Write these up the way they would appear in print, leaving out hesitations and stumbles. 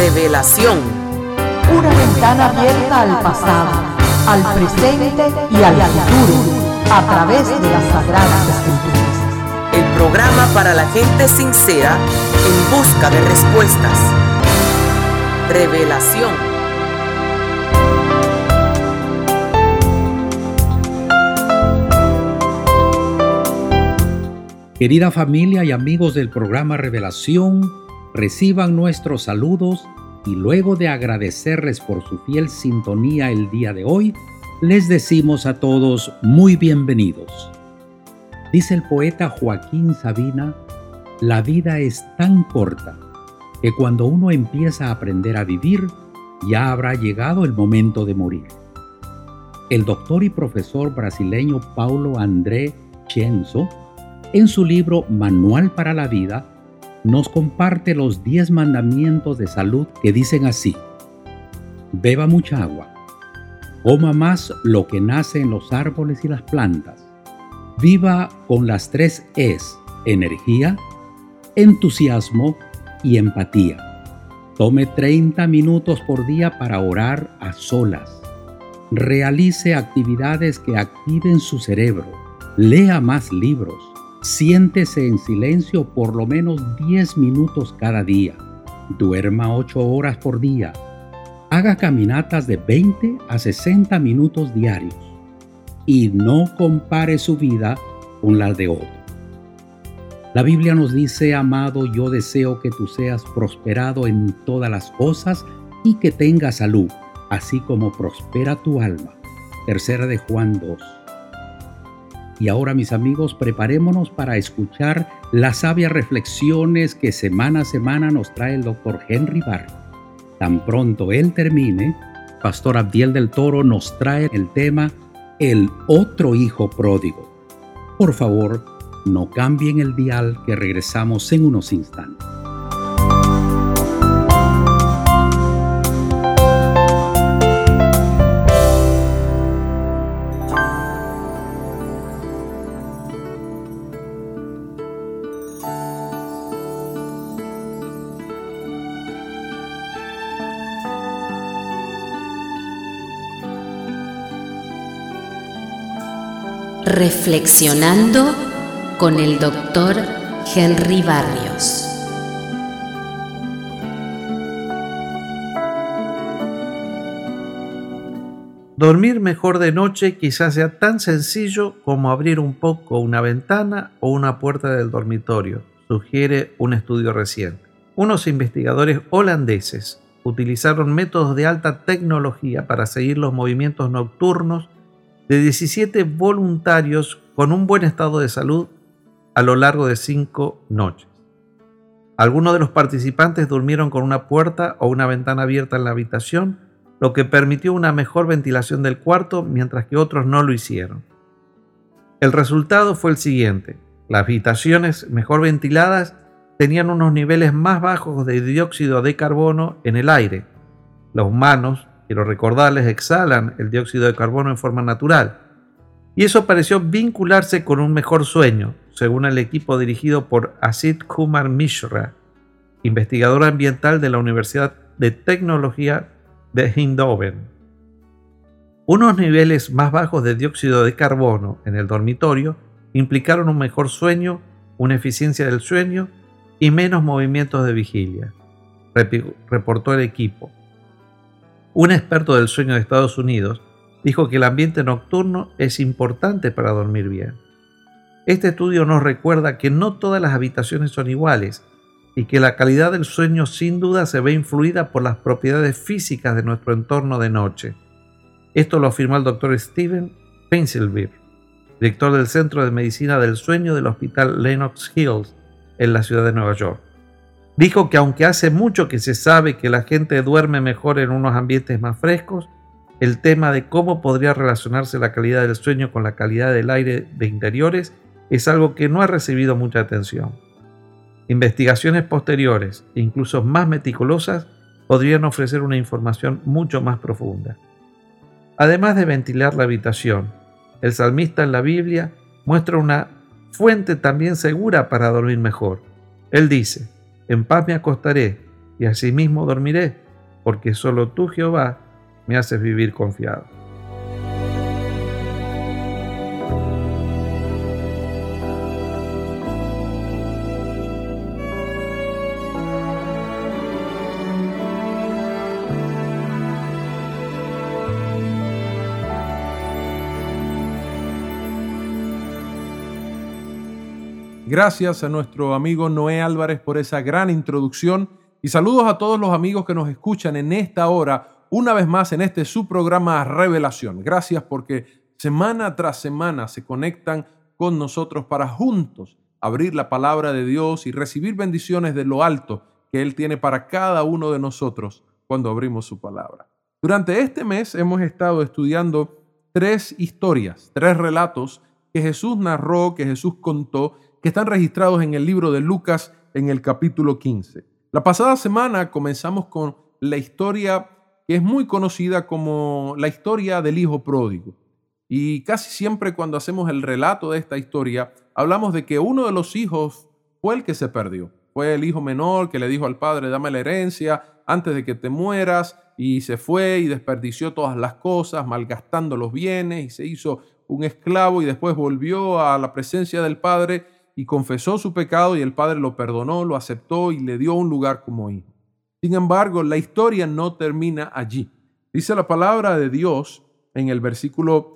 Revelación. Una ventana abierta al pasado, al presente y al futuro, a través de las Sagradas Escrituras. El programa para la gente sincera en busca de respuestas. Revelación. Querida familia y amigos del programa Revelación, reciban nuestros saludos y luego de agradecerles por su fiel sintonía el día de hoy, les decimos a todos muy bienvenidos. Dice el poeta Joaquín Sabina, la vida es tan corta que cuando uno empieza a aprender a vivir, ya habrá llegado el momento de morir. El doctor y profesor brasileño Paulo André Cienzo, en su libro Manual para la Vida, nos comparte los 10 mandamientos de salud que dicen así: beba mucha agua, coma más lo que nace en los árboles y las plantas, viva con las 3 Es, energía, entusiasmo y empatía. Tome 30 minutos por día para orar a solas. Realice actividades que activen su cerebro. Lea más libros. Siéntese en silencio por lo menos 10 minutos cada día. Duerma 8 horas por día. Haga caminatas de 20 a 60 minutos diarios. Y no compare su vida con la de otro. La Biblia nos dice: amado, yo deseo que tú seas prosperado en todas las cosas y que tengas salud, así como prospera tu alma. Tercera de Juan 2. Y ahora, mis amigos, preparémonos para escuchar las sabias reflexiones que semana a semana nos trae el Dr. Henry Barrios. Tan pronto él termine, Pastor Abdiel del Toro nos trae el tema El otro hijo pródigo. Por favor, no cambien el dial, que regresamos en unos instantes. Reflexionando con el Dr. Henry Barrios. Dormir mejor de noche quizás sea tan sencillo como abrir un poco una ventana o una puerta del dormitorio, sugiere un estudio reciente. Unos investigadores holandeses utilizaron métodos de alta tecnología para seguir los movimientos nocturnos de 17 voluntarios con un buen estado de salud a lo largo de 5 noches. Algunos de los participantes durmieron con una puerta o una ventana abierta en la habitación, lo que permitió una mejor ventilación del cuarto, mientras que otros no lo hicieron. El resultado fue el siguiente: las habitaciones mejor ventiladas tenían unos niveles más bajos de dióxido de carbono en el aire. Los humanos, quiero recordarles, exhalan el dióxido de carbono en forma natural. Y eso pareció vincularse con un mejor sueño, según el equipo dirigido por Asit Kumar Mishra, investigador ambiental de la Universidad de Tecnología de Eindhoven. Unos niveles más bajos de dióxido de carbono en el dormitorio implicaron un mejor sueño, una eficiencia del sueño y menos movimientos de vigilia, reportó el equipo. Un experto del sueño de Estados Unidos dijo que el ambiente nocturno es importante para dormir bien. Este estudio nos recuerda que no todas las habitaciones son iguales y que la calidad del sueño sin duda se ve influida por las propiedades físicas de nuestro entorno de noche. Esto lo afirmó el Dr. Steven Peinselbeer, director del Centro de Medicina del Sueño del Hospital Lenox Hills en la ciudad de Nueva York. Dijo que aunque hace mucho que se sabe que la gente duerme mejor en unos ambientes más frescos, el tema de cómo podría relacionarse la calidad del sueño con la calidad del aire de interiores es algo que no ha recibido mucha atención. Investigaciones posteriores, e incluso más meticulosas, podrían ofrecer una información mucho más profunda. Además de ventilar la habitación, el salmista en la Biblia muestra una fuente también segura para dormir mejor. Él dice: en paz me acostaré y asimismo dormiré, porque solo tú, Jehová, me haces vivir confiado. Gracias a nuestro amigo Noé Álvarez por esa gran introducción y saludos a todos los amigos que nos escuchan en esta hora, una vez más en este su programa Revelación. Gracias porque semana tras semana se conectan con nosotros para juntos abrir la palabra de Dios y recibir bendiciones de lo alto que Él tiene para cada uno de nosotros cuando abrimos su palabra. Durante este mes hemos estado estudiando 3 historias, 3 relatos que Jesús narró, que Jesús contó, que están registrados en el libro de Lucas en el capítulo 15. La pasada semana comenzamos con la historia que es muy conocida como la historia del hijo pródigo. Y casi siempre cuando hacemos el relato de esta historia, hablamos de que uno de los hijos fue el que se perdió. Fue el hijo menor que le dijo al padre, dame la herencia antes de que te mueras, y se fue y desperdició todas las cosas, malgastando los bienes, y se hizo un esclavo y después volvió a la presencia del padre y confesó su pecado y el padre lo perdonó, lo aceptó y le dio un lugar como hijo. Sin embargo, la historia no termina allí. Dice la palabra de Dios en el versículo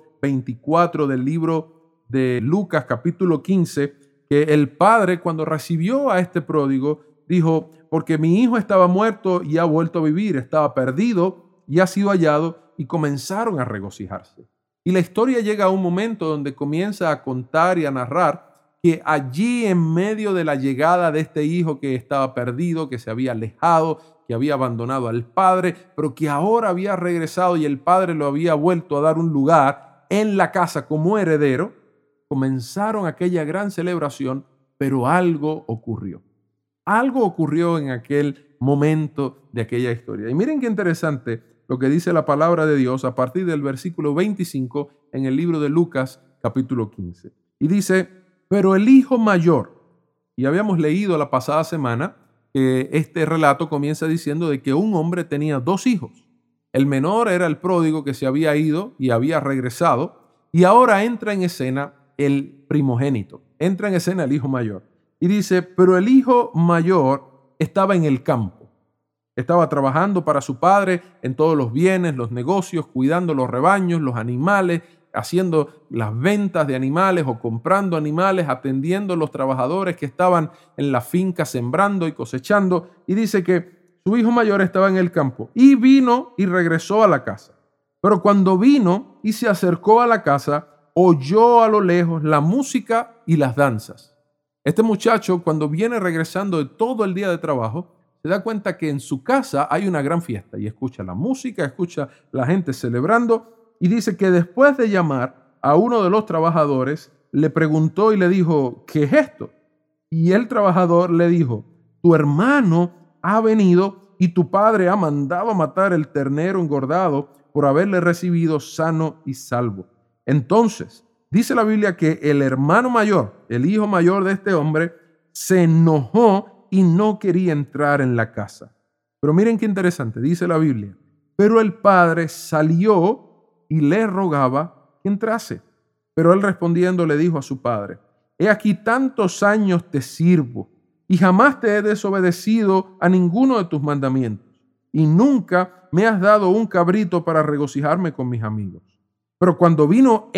24 del libro de Lucas capítulo 15, que el padre cuando recibió a este pródigo dijo, porque mi hijo estaba muerto y ha vuelto a vivir, estaba perdido y ha sido hallado, y comenzaron a regocijarse. Y la historia llega a un momento donde comienza a contar y a narrar que allí en medio de la llegada de este hijo que estaba perdido, que se había alejado, que había abandonado al padre, pero que ahora había regresado y el padre lo había vuelto a dar un lugar en la casa como heredero, comenzaron aquella gran celebración, pero algo ocurrió. Algo ocurrió en aquel momento de aquella historia. Y miren qué interesante lo que dice la palabra de Dios a partir del versículo 25 en el libro de Lucas capítulo 15. Y dice, pero el hijo mayor, y habíamos leído la pasada semana que este relato comienza diciendo de que un hombre tenía 2 hijos. El menor era el pródigo que se había ido y había regresado, y ahora entra en escena el primogénito, entra en escena el hijo mayor. Y dice, pero el hijo mayor estaba en el campo, estaba trabajando para su padre en todos los bienes, los negocios, cuidando los rebaños, los animales, haciendo las ventas de animales o comprando animales, atendiendo a los trabajadores que estaban en la finca sembrando y cosechando. Y dice que su hijo mayor estaba en el campo y vino y regresó a la casa. Pero cuando vino y se acercó a la casa, oyó a lo lejos la música y las danzas. Este muchacho, cuando viene regresando de todo el día de trabajo, se da cuenta que en su casa hay una gran fiesta y escucha la música, escucha la gente celebrando. Y dice que después de llamar a uno de los trabajadores, le preguntó y le dijo, ¿qué es esto? Y el trabajador le dijo, tu hermano ha venido y tu padre ha mandado a matar el ternero engordado por haberle recibido sano y salvo. Entonces, dice la Biblia que el hermano mayor, el hijo mayor de este hombre, se enojó y no quería entrar en la casa. Pero miren qué interesante, dice la Biblia, pero el padre salió y le rogaba que entrase. Pero él respondiendo le dijo a su padre, he aquí tantos años te sirvo y jamás te he desobedecido a ninguno de tus mandamientos y nunca me has dado un cabrito para regocijarme con mis amigos. Pero cuando vino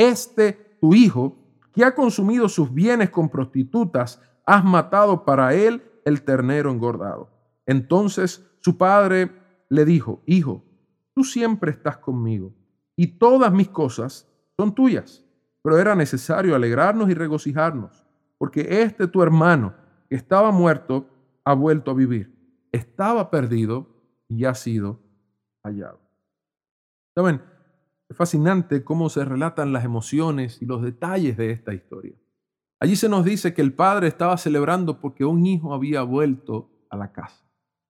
tu hijo, que ha consumido sus bienes con prostitutas, has matado para él el ternero engordado. Entonces su padre le dijo, hijo, tú siempre estás conmigo y todas mis cosas son tuyas, pero era necesario alegrarnos y regocijarnos, porque tu hermano que estaba muerto ha vuelto a vivir, estaba perdido y ha sido hallado. ¿Saben? Es fascinante cómo se relatan las emociones y los detalles de esta historia. Allí se nos dice que el padre estaba celebrando porque un hijo había vuelto a la casa.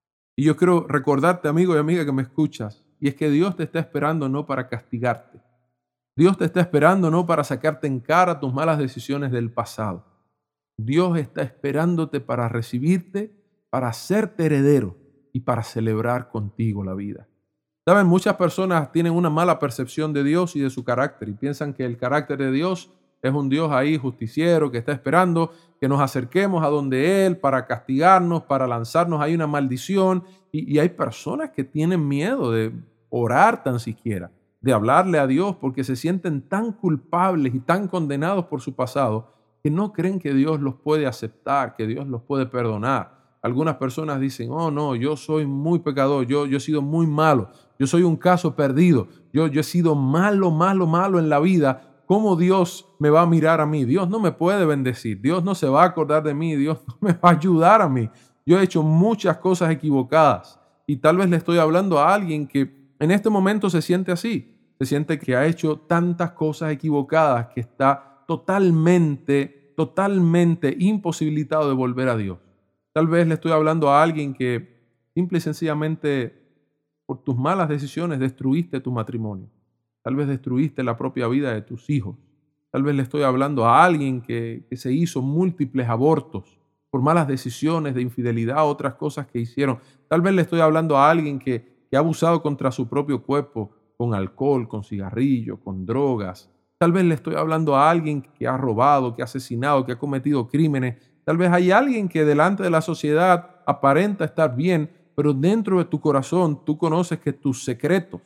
Y yo quiero recordarte, amigo y amiga que me escuchas, y es que Dios te está esperando no para castigarte. Dios te está esperando no para sacarte en cara tus malas decisiones del pasado. Dios está esperándote para recibirte, para hacerte heredero y para celebrar contigo la vida. Saben, muchas personas tienen una mala percepción de Dios y de su carácter y piensan que el carácter de Dios es un Dios ahí justiciero que está esperando que nos acerquemos a donde Él para castigarnos, para lanzarnos ahí una maldición. Y hay personas que tienen miedo de orar tan siquiera, de hablarle a Dios porque se sienten tan culpables y tan condenados por su pasado que no creen que Dios los puede aceptar, que Dios los puede perdonar. Algunas personas dicen, oh no, yo soy muy pecador, yo he sido muy malo, yo soy un caso perdido, yo he sido malo en la vida. ¿Cómo Dios me va a mirar a mí? Dios no me puede bendecir, Dios no se va a acordar de mí, Dios no me va a ayudar a mí. Yo he hecho muchas cosas equivocadas y tal vez le estoy hablando a alguien que en este momento se siente así, se siente que ha hecho tantas cosas equivocadas que está totalmente imposibilitado de volver a Dios. Tal vez le estoy hablando a alguien que simple y sencillamente por tus malas decisiones destruiste tu matrimonio. Tal vez destruiste la propia vida de tus hijos. Tal vez le estoy hablando a alguien que se hizo múltiples abortos por malas decisiones de infidelidad, otras cosas que hicieron. Tal vez le estoy hablando a alguien que ha abusado contra su propio cuerpo con alcohol, con cigarrillo, con drogas. Tal vez le estoy hablando a alguien que ha robado, que ha asesinado, que ha cometido crímenes. Tal vez hay alguien que delante de la sociedad aparenta estar bien, pero dentro de tu corazón tú conoces que tus secretos,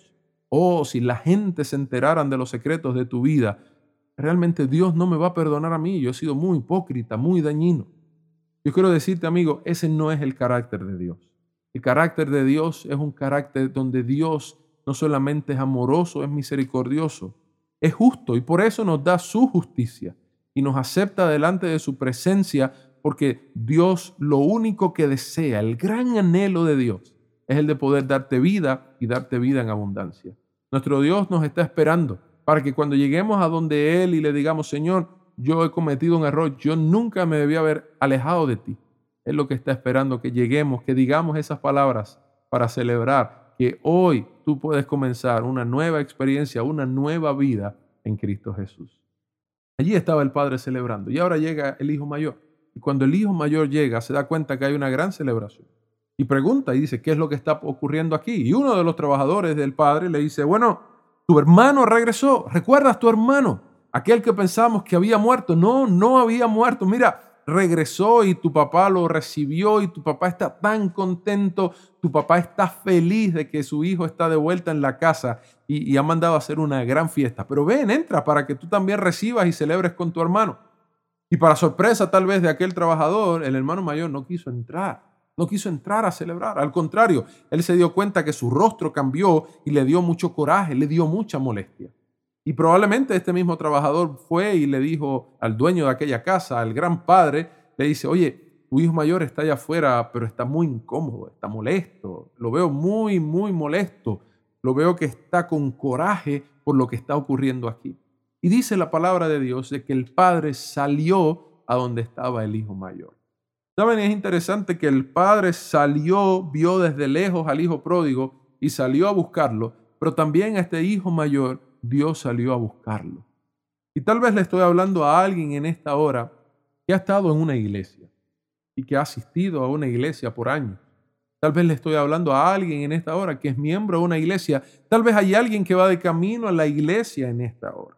si la gente se enteraran de los secretos de tu vida, realmente Dios no me va a perdonar a mí. Yo he sido muy hipócrita, muy dañino. Yo quiero decirte, amigo, ese no es el carácter de Dios. El carácter de Dios es un carácter donde Dios no solamente es amoroso, es misericordioso, es justo y por eso nos da su justicia y nos acepta delante de su presencia porque Dios lo único que desea, el gran anhelo de Dios, es el de poder darte vida y darte vida en abundancia. Nuestro Dios nos está esperando para que cuando lleguemos a donde Él y le digamos, Señor, yo he cometido un error, yo nunca me debía haber alejado de ti. Es lo que está esperando, que lleguemos, que digamos esas palabras para celebrar que hoy tú puedes comenzar una nueva experiencia, una nueva vida en Cristo Jesús. Allí estaba el padre celebrando y ahora llega el hijo mayor. Y cuando el hijo mayor llega, se da cuenta que hay una gran celebración. Y pregunta y dice, ¿qué es lo que está ocurriendo aquí? Y uno de los trabajadores del padre le dice, bueno, tu hermano regresó. ¿Recuerdas tu hermano? Aquel que pensamos que había muerto. No, no había muerto. Mira, regresó y tu papá lo recibió y tu papá está tan contento. Tu papá está feliz de que su hijo está de vuelta en la casa y ha mandado a hacer una gran fiesta. Pero ven, entra para que tú también recibas y celebres con tu hermano. Y para sorpresa tal vez de aquel trabajador, el hermano mayor no quiso entrar a celebrar. Al contrario, él se dio cuenta que su rostro cambió y le dio mucho coraje, le dio mucha molestia. Y probablemente este mismo trabajador fue y le dijo al dueño de aquella casa, al gran padre, le dice, oye, tu hijo mayor está allá afuera, pero está muy incómodo, está molesto, lo veo muy molesto, lo veo que está con coraje por lo que está ocurriendo aquí. Y dice la palabra de Dios de que el padre salió a donde estaba el hijo mayor. ¿Saben? Es interesante que el padre salió, vio desde lejos al hijo pródigo y salió a buscarlo, pero también a este hijo mayor Dios salió a buscarlo. Y tal vez le estoy hablando a alguien en esta hora que ha estado en una iglesia y que ha asistido a una iglesia por años. Tal vez le estoy hablando a alguien en esta hora que es miembro de una iglesia. Tal vez hay alguien que va de camino a la iglesia en esta hora.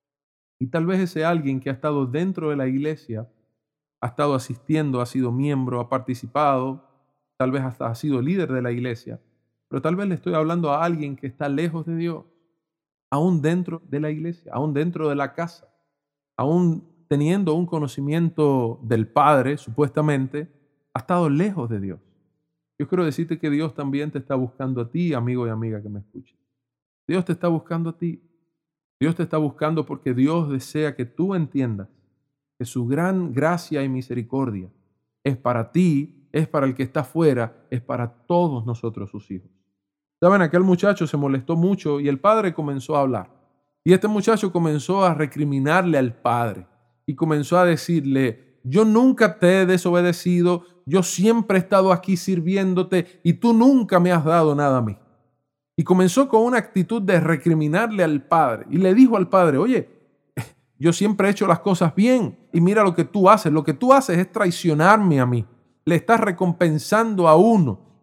Y tal vez ese alguien que ha estado dentro de la iglesia, ha estado asistiendo, ha sido miembro, ha participado, tal vez hasta ha sido líder de la iglesia, pero tal vez le estoy hablando a alguien que está lejos de Dios, aún dentro de la iglesia, aún dentro de la casa, aún teniendo un conocimiento del Padre, supuestamente, ha estado lejos de Dios. Yo quiero decirte que Dios también te está buscando a ti, amigo y amiga que me escuches. Dios te está buscando a ti. Dios te está buscando porque Dios desea que tú entiendas que su gran gracia y misericordia es para ti, es para el que está afuera, es para todos nosotros sus hijos. ¿Saben? Aquel muchacho se molestó mucho y el padre comenzó a hablar. Y este muchacho comenzó a recriminarle al padre y comenzó a decirle, yo nunca te he desobedecido, yo siempre he estado aquí sirviéndote y tú nunca me has dado nada a mí. Y comenzó con una actitud de recriminarle al padre. Y le dijo al padre, oye, yo siempre he hecho las cosas bien. Y mira lo que tú haces. Lo que tú haces es traicionarme a mí. Le estás recompensando a uno.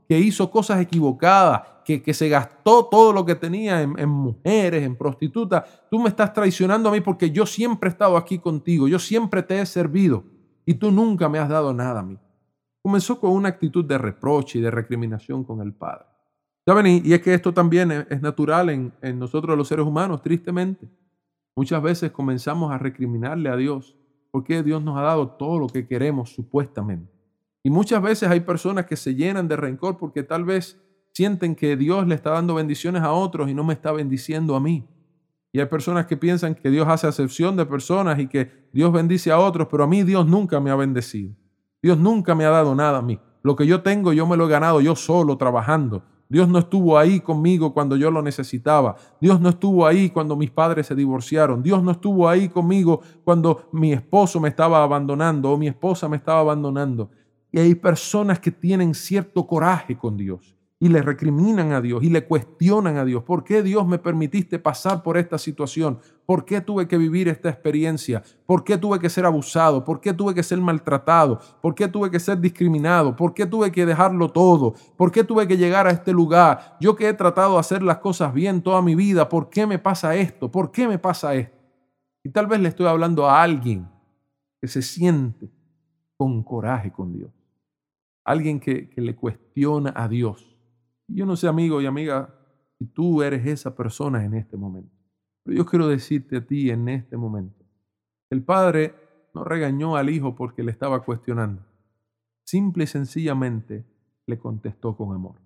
que hizo cosas equivocadas, que se gastó todo lo que tenía en mujeres, en prostitutas. Tú me estás traicionando a mí porque yo siempre he estado aquí contigo, yo siempre te he servido y tú nunca me has dado nada a mí. Comenzó con una actitud de reproche y de recriminación con el padre. ¿Saben? Y es que esto también es natural en nosotros los seres humanos, tristemente. Muchas veces comenzamos a recriminarle a Dios porque Dios nos ha dado todo lo que queremos supuestamente. Y muchas veces hay personas que se llenan de rencor porque tal vez sienten que Dios le está dando bendiciones a otros y no me está bendiciendo a mí. Y hay personas que piensan que Dios hace acepción de personas y que Dios bendice a otros, pero a mí Dios nunca me ha bendecido. Dios nunca me ha dado nada a mí. Lo que yo tengo yo me lo he ganado yo solo trabajando. Dios no estuvo ahí conmigo cuando yo lo necesitaba. Dios no estuvo ahí cuando mis padres se divorciaron. Dios no estuvo ahí conmigo cuando mi esposo me estaba abandonando o mi esposa me estaba abandonando. Y hay personas que tienen cierto coraje con Dios y le recriminan a Dios y le cuestionan a Dios. ¿Por qué Dios me permitiste pasar por esta situación? ¿Por qué tuve que vivir esta experiencia? ¿Por qué tuve que ser abusado? ¿Por qué tuve que ser maltratado? ¿Por qué tuve que ser discriminado? ¿Por qué tuve que dejarlo todo? ¿Por qué tuve que llegar a este lugar? Yo que he tratado de hacer las cosas bien toda mi vida, ¿por qué me pasa esto? ¿Por qué me pasa esto? Y tal vez le estoy hablando a alguien que se siente con coraje con Dios. Alguien que le cuestiona a Dios. Yo no sé, amigo y amiga, si tú eres esa persona en este momento. Pero yo quiero decirte a ti en este momento. El padre no regañó al hijo porque le estaba cuestionando. Simple y sencillamente le contestó con amor.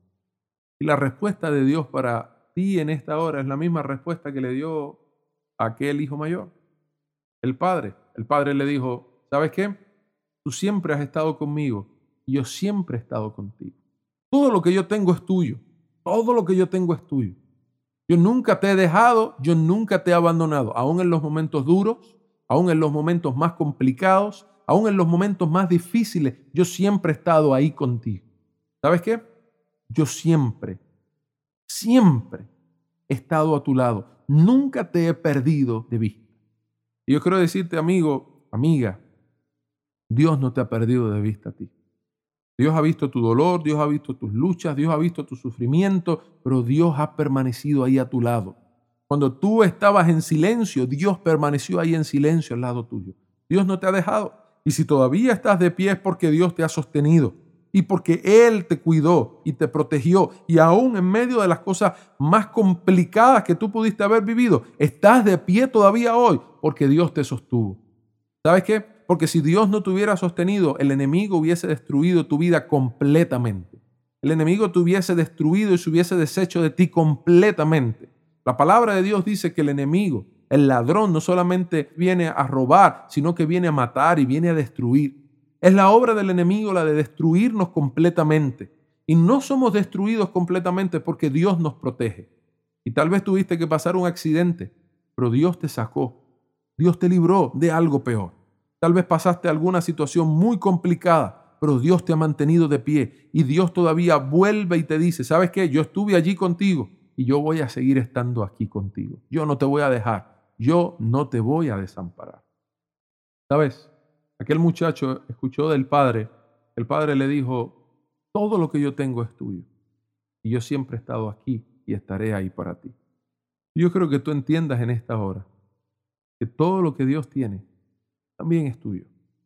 Y la respuesta de Dios para ti en esta hora es la misma respuesta que le dio a aquel hijo mayor. El padre le dijo, ¿sabes qué? Tú siempre has estado conmigo y yo siempre he estado contigo. Todo lo que yo tengo es tuyo. Todo lo que yo tengo es tuyo. Yo nunca te he dejado, yo nunca te he abandonado. Aún en los momentos duros, aún en los momentos más complicados, aún en los momentos más difíciles, yo siempre he estado ahí contigo. ¿Sabes qué? Yo siempre he estado a tu lado. Nunca te he perdido de vista. Y yo quiero decirte, amigo, amiga, Dios no te ha perdido de vista a ti. Dios ha visto tu dolor, Dios ha visto tus luchas, Dios ha visto tu sufrimiento, pero Dios ha permanecido ahí a tu lado. Cuando tú estabas en silencio, Dios permaneció ahí en silencio al lado tuyo. Dios no te ha dejado. Y si todavía estás de pie es porque Dios te ha sostenido y porque Él te cuidó y te protegió. Y aún en medio de las cosas más complicadas que tú pudiste haber vivido, estás de pie todavía hoy porque Dios te sostuvo. ¿Sabes qué? Porque si Dios no te hubiera sostenido, el enemigo hubiese destruido tu vida completamente. El enemigo te hubiese destruido y se hubiese deshecho de ti completamente. La palabra de Dios dice que el enemigo, el ladrón, no solamente viene a robar, sino que viene a matar y viene a destruir. Es la obra del enemigo la de destruirnos completamente. Y no somos destruidos completamente porque Dios nos protege. Y tal vez tuviste que pasar un accidente, pero Dios te sacó. Dios te libró de algo peor. Tal vez pasaste alguna situación muy complicada, pero Dios te ha mantenido de pie y Dios todavía vuelve y te dice, ¿sabes qué? Yo estuve allí contigo y yo voy a seguir estando aquí contigo. Yo no te voy a dejar, yo no te voy a desamparar. ¿Sabes? Aquel muchacho escuchó del padre, el padre le dijo, todo lo que yo tengo es tuyo y yo siempre he estado aquí y estaré ahí para ti. Yo creo que tú entiendas en esta hora que todo lo que Dios tiene también es tuyo.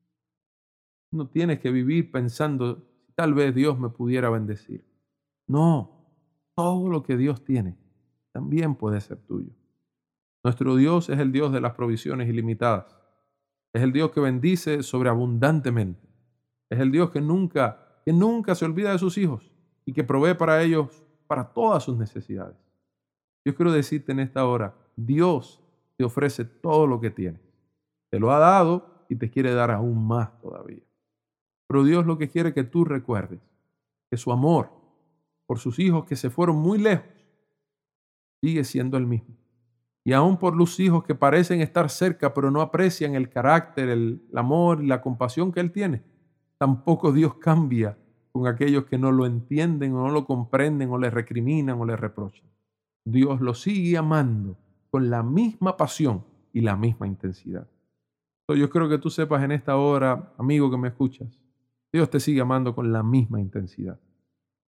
No tienes que vivir pensando si tal vez Dios me pudiera bendecir. No, todo lo que Dios tiene también puede ser tuyo. Nuestro Dios es el Dios de las provisiones ilimitadas. Es el Dios que bendice sobreabundantemente. Es el Dios que nunca se olvida de sus hijos y que provee para ellos, para todas sus necesidades. Yo quiero decirte en esta hora, Dios te ofrece todo lo que tienes. Te lo ha dado y te quiere dar aún más todavía. Pero Dios lo que quiere es que tú recuerdes que su amor por sus hijos que se fueron muy lejos sigue siendo el mismo. Y aún por los hijos que parecen estar cerca pero no aprecian el carácter, el amor y la compasión que Él tiene, tampoco Dios cambia con aquellos que no lo entienden o no lo comprenden o le recriminan o le reprochan. Dios lo sigue amando con la misma pasión y la misma intensidad. Yo creo que tú sepas en esta hora, amigo que me escuchas, Dios te sigue amando con la misma intensidad.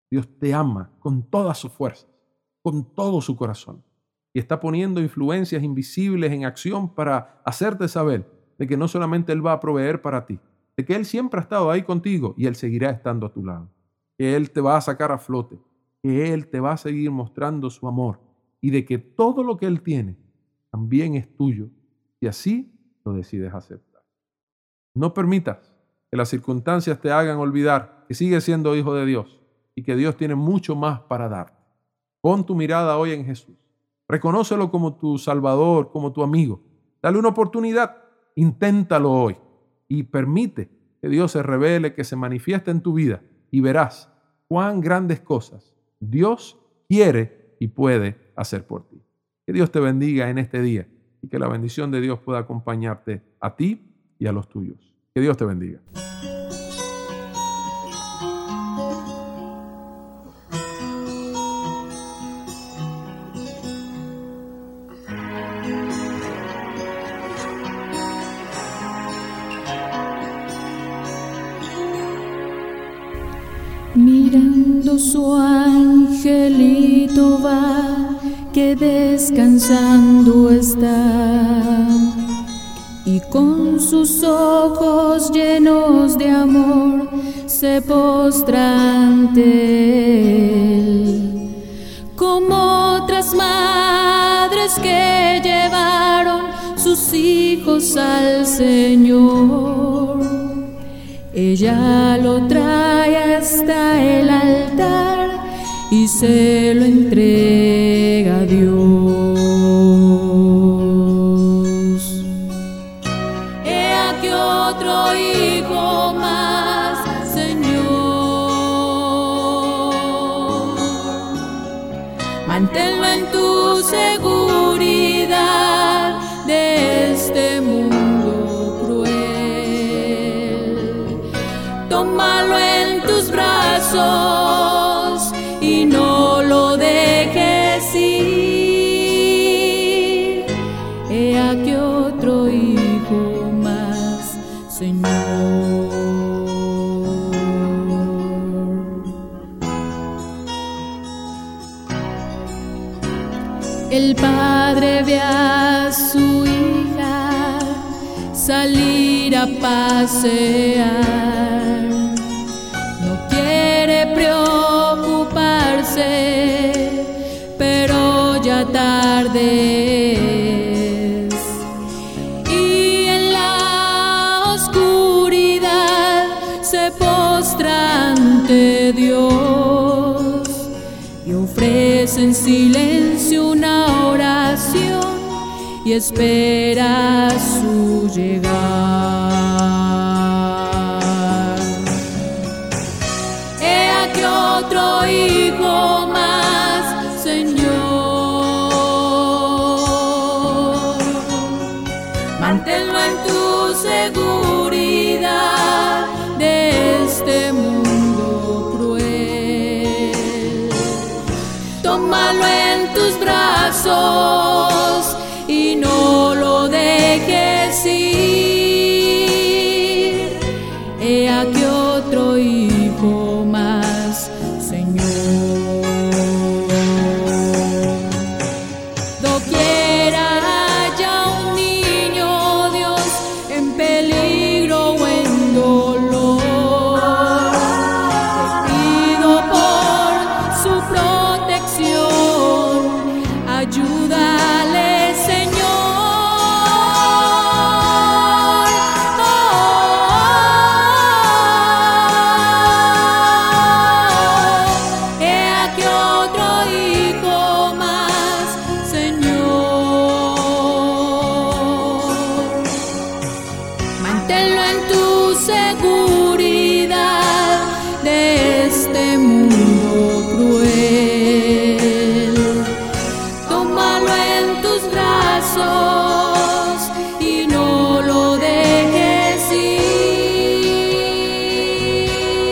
Dios te ama con todas sus fuerzas, con todo su corazón. Y está poniendo influencias invisibles en acción para hacerte saber de que no solamente Él va a proveer para ti, de que Él siempre ha estado ahí contigo y Él seguirá estando a tu lado, que Él te va a sacar a flote, que Él te va a seguir mostrando su amor y de que todo lo que Él tiene también es tuyo si así lo decides aceptar. No permitas que las circunstancias te hagan olvidar que sigues siendo hijo de Dios y que Dios tiene mucho más para darte. Pon tu mirada hoy en Jesús. Reconócelo como tu Salvador, como tu amigo. Dale una oportunidad. Inténtalo hoy y permite que Dios se revele, que se manifieste en tu vida y verás cuán grandes cosas Dios quiere y puede hacer por ti. Que Dios te bendiga en este día y que la bendición de Dios pueda acompañarte a ti y a los tuyos. Que Dios te bendiga. Mirando su angelito va, que descansando está, y con sus ojos llenos de amor se postra ante él, como otras madres que llevaron sus hijos al Señor. Ella lo trae hasta el altar y se lo entrega a Dios. He aquí otro hijo más, Señor. Manténlo en tu seguridad de este mundo cruel. Tómalo en tus brazos y no lo dejes ir. He aquí otro hijo más, Señor. El padre ve a su hija salir a pasear. Pero ya tarde es, y en la oscuridad se postra ante Dios y ofrece en silencio una oración y espera su llegar. He aquí otro hijo más, Señor. Manténlo en tu seguridad de este mundo cruel. Tómalo en tus brazos y no lo dejes ir. He aquí otro hijo más, Señor. Doquiera haya un niño, Dios, en peligro o en dolor, te pido por su protección, ayúdale, Señor. Manténlo en tu seguridad de este mundo cruel. Tómalo en tus brazos y no lo dejes ir.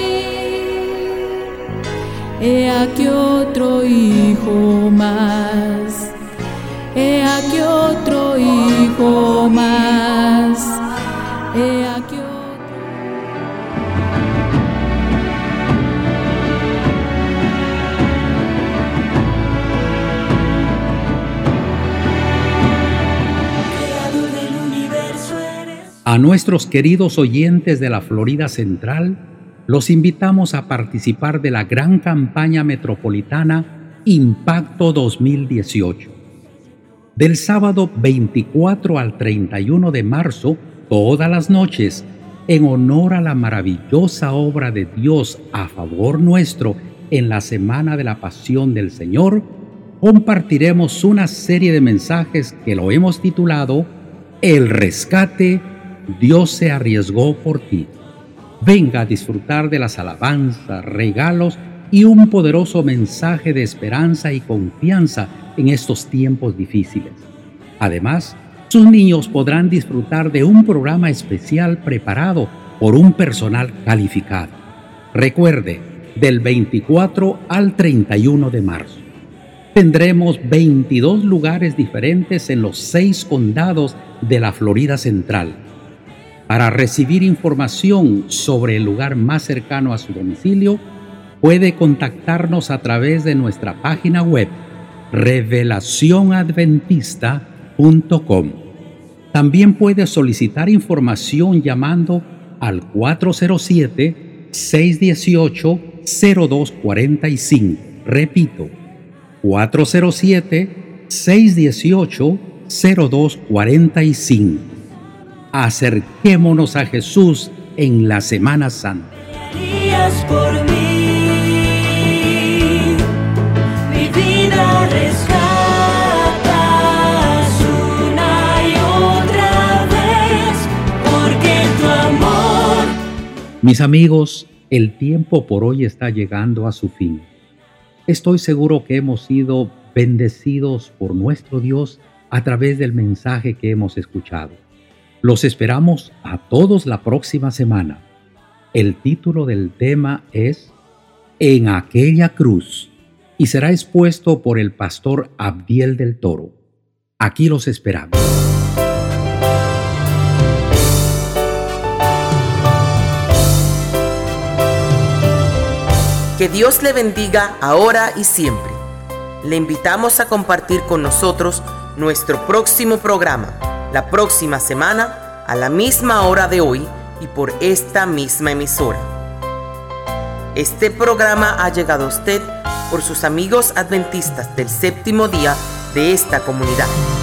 He aquí otro hijo más. He aquí otro hijo más. He aquí otro. A nuestros queridos oyentes de la Florida Central, los invitamos a participar de la gran campaña metropolitana Impacto 2018. Del sábado 24 al 31 de marzo, todas las noches, en honor a la maravillosa obra de Dios a favor nuestro en la Semana de la Pasión del Señor, compartiremos una serie de mensajes que lo hemos titulado El Rescate, Dios se arriesgó por ti. Venga a disfrutar de las alabanzas, regalos y un poderoso mensaje de esperanza y confianza en estos tiempos difíciles. Además, sus niños podrán disfrutar de un programa especial preparado por un personal calificado. Recuerde, del 24 al 31 de marzo. Tendremos 22 lugares diferentes en los 6 condados de la Florida Central. Para recibir información sobre el lugar más cercano a su domicilio, puede contactarnos a través de nuestra página web revelacionadventista.com. También puede solicitar información llamando al 407-618-0245. Repito, 407-618-0245. Acerquémonos a Jesús en la Semana Santa. Por mí, mi vida rescatas una y otra vez, porque tu amor. Mis amigos, el tiempo por hoy está llegando a su fin. Estoy seguro que hemos sido bendecidos por nuestro Dios a través del mensaje que hemos escuchado. Los esperamos a todos la próxima semana. El título del tema es En aquella cruz y será expuesto por el pastor Abdiel del Toro. Aquí los esperamos. Que Dios le bendiga ahora y siempre. Le invitamos a compartir con nosotros nuestro próximo programa, la próxima semana, a la misma hora de hoy y por esta misma emisora. Este programa ha llegado a usted por sus amigos adventistas del séptimo día de esta comunidad.